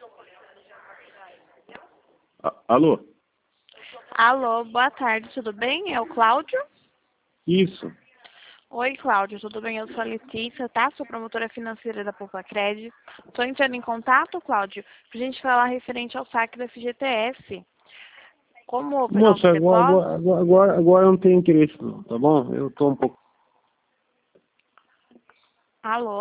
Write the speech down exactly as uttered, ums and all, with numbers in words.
A- Alô? Alô, boa tarde, tudo bem? É o Cláudio? Isso. Oi, Cláudio, tudo bem? Eu sou a Letícia, tá? Sou promotora financeira da Poupa-Cred. Estou entrando em contato, Cláudio, para a gente falar referente ao saque do F G T S. Como houve novos Moça, agora, depósitos... agora, agora, agora eu não tenho interesse não, tá bom? Eu tô um pouco... Alô?